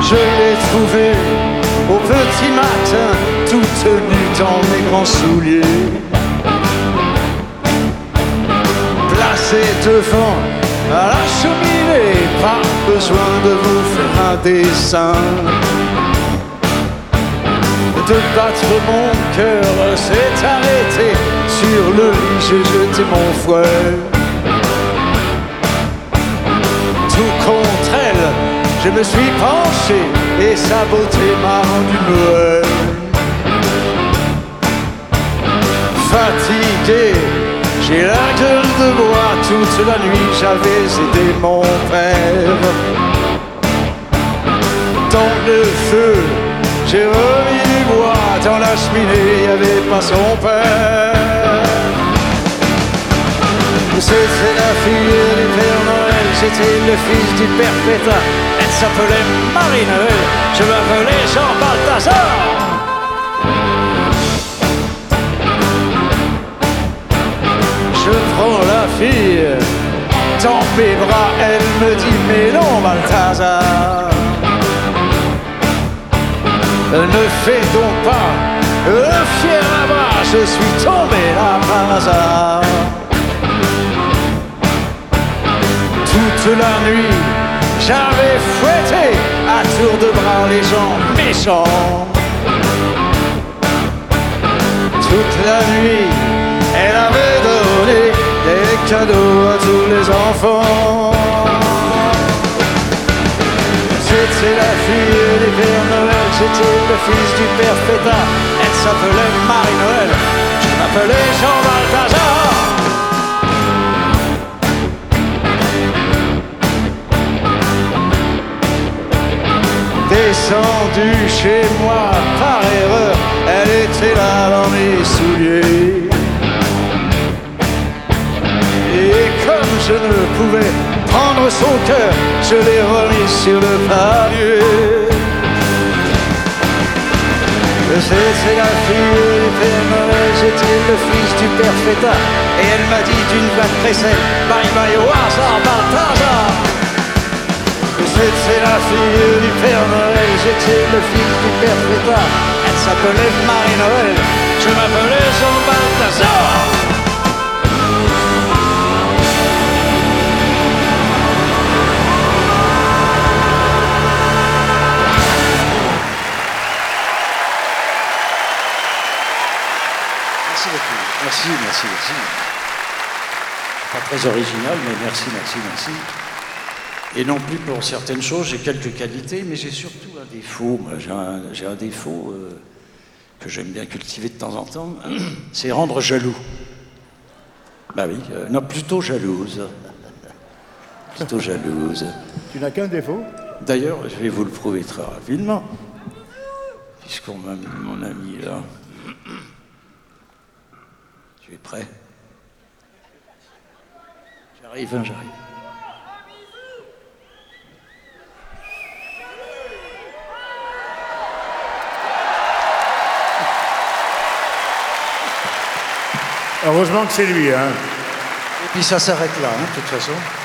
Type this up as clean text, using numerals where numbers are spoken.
Je l'ai trouvée au petit matin, toute nue dans mes grands souliers. Placée devant à la cheminée, pas besoin de vous faire un dessin. De battre mon cœur s'est arrêté, sur le lit j'ai jeté mon fouet. Tout contre elle, je me suis penché et sa beauté m'a rendu muet. Fatigué, j'ai la gueule de bois, toute la nuit j'avais aidé mon père. Dans le feu, j'ai remis du bois, dans la cheminée, il n'y avait pas son père. C'était la fille du Père Noël, j'étais le fils du Père Fêtard. Elle s'appelait Marie-Noël, je m'appelais Jean Balthazar. Je prends la fille dans mes bras, elle me dit mais non Balthazar. Ne fais donc pas le fier là-bas, je suis tombé là par hasard. Toute la nuit, j'avais fouetté à tour de bras les gens méchants. Toute la nuit, elle avait donné des cadeaux à tous les enfants. C'était la fille du Père Noël, j'étais le fils du Père Fêtard. Elle s'appelait Marie-Noël, je m'appelais Jean Balthazar. Descendue chez moi par erreur, elle était là dans mes souliers. Et comme je ne pouvais prendre son cœur, je l'ai remis sur le palier. C'était la fille du Père Noël, j'étais le fils du Père Fêtard. Et elle m'a dit d'une voix pressée, bye bye au hasard Balthazar. C'était la fille du Père Noël, j'étais le fils du Père Fêtard. Elle s'appelait Marie-Noël, je m'appelais Jean Balthazar. Merci beaucoup. Merci. Pas très original, mais merci. Et non plus pour certaines choses, j'ai quelques qualités, mais j'ai surtout un défaut. Moi, j'ai un défaut que j'aime bien cultiver de temps en temps, c'est rendre jaloux. Bah oui, non, plutôt jalouse. Plutôt jalouse. Tu n'as qu'un défaut? D'ailleurs, je vais vous le prouver très rapidement, puisqu'on m'a mis mon ami là. Tu es prêt? J'arrive. Heureusement que c'est lui, hein. Et puis ça s'arrête là, hein, de toute façon.